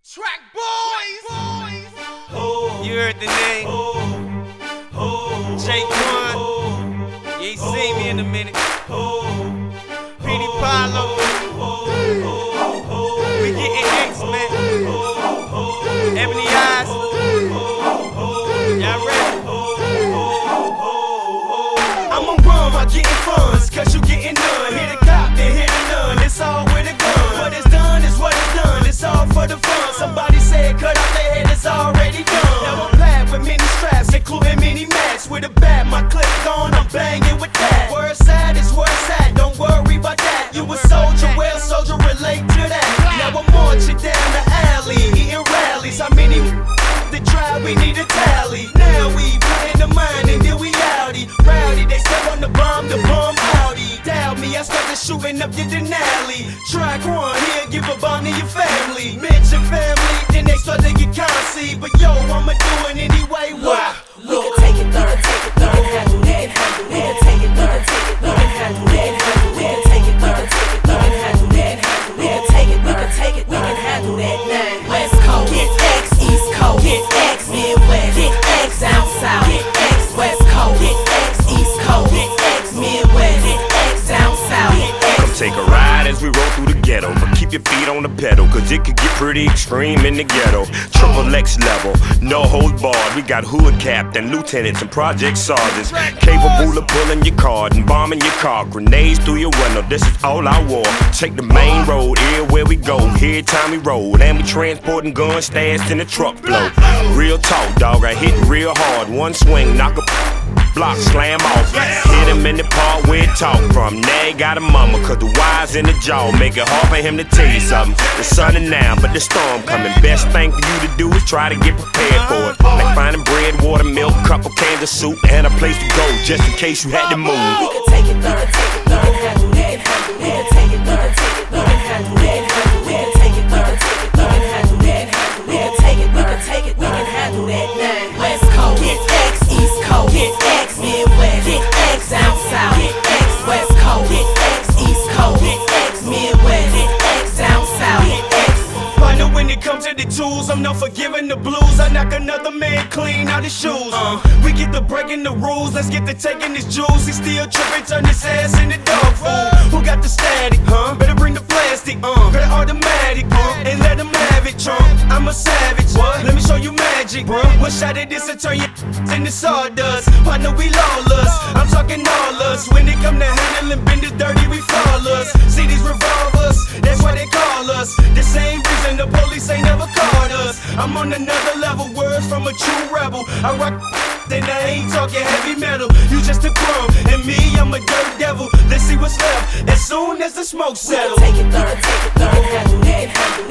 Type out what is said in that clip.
Track boys. You heard the name. J1. You ain't seen me in a minute. Petey Pablo. We getting X, man. Ebony Eyes. Y'all ready? I'ma run while getting funds, cause you getting none. Hit a cop, then hit a none. It's all with a gun. What it's done is what it's done. It's all for the fun. Somebody said cut off their head, it's already done. Now I'm packed with many straps, including mini mats. With a bat, my clip gone, I'm banging with that. Where it's at is where it's at, don't worry about that. You a soldier, well soldier, relate to that. Now I'm marching down the alley, eating rallies. How many the trial, we need a tally. Now we put in the mind and then we outie. Rowdy, they step on the bomb outie. Doubt me, I started shooting up your Denali. Track one, here, give a bomb to your family. Mention family, then they start to get concy. But yo, I'ma do it anyway, why? We can take it third, we can handle that. We can take it third, we can handle that. We can take it third, we can handle that. We can take it, we can handle that. Now West Coast, get X, East Coast, get X, Midwest, get X, down south, get X, West Coast, get X, East Coast, get X, Midwest, get X, down south, get X. Come take a ride as we roll through the ghetto, but keep your feet on the pedal, cause it could get pretty extreme in the ghetto. Triple X level, no holds barred. We got hood captain, lieutenants, and project sergeants capable of pulling your card and bombing your car. Grenades through your window, this is all I wore. Take the main road, everywhere we go. Here time we roll, and we transporting guns stashed in the truck flow. Real talk, dog, I hit real hard. One swing, knock a block, slam off. Hit him in the part where it talk from. Now he got a mama, cause the wires in the jaw make it hard for him to tell you something. The sun is now, but the storm coming. Best thing for you to do is try to get prepared for it. Like finding bread, water, milk, couple cans of soup, and a place to go, just in case you had to move. We can take it third, we can handle that. We can take it third, we can handle that. We can take it third, we can handle that. We can take it, we can handle that. Now West Coast, get X, East Coast, get X, Midwest, get X, down south, get X, West Coast, get X, East Coast, get X, Midwest, get X, down south, get X. Partner, when it comes to the tools, I'm not forgiving the blues. I knock another man clean out his shoes. We get to breaking the rules, let's get to taking his jewels. He still tripping, turn his ass into dog food. Who got the static, Better bring the plastic, Got it automatic, and let him have it, Trump. I'm a savage, let me show you magic, bro. One shot at this and turn your into sawdust. Partner, we lawless, I'm talking all us. When it come to handling business dirty, we flawless. See these revolvers, that's why they call us. The same reason the police ain't never caught us. I'm on another level, words from a true rebel. I rock, then I ain't talking heavy metal. You just a crumb, and me, I'm a dirt devil. Let's see what's left as soon as the smoke settles. We can take it third, we can handle that.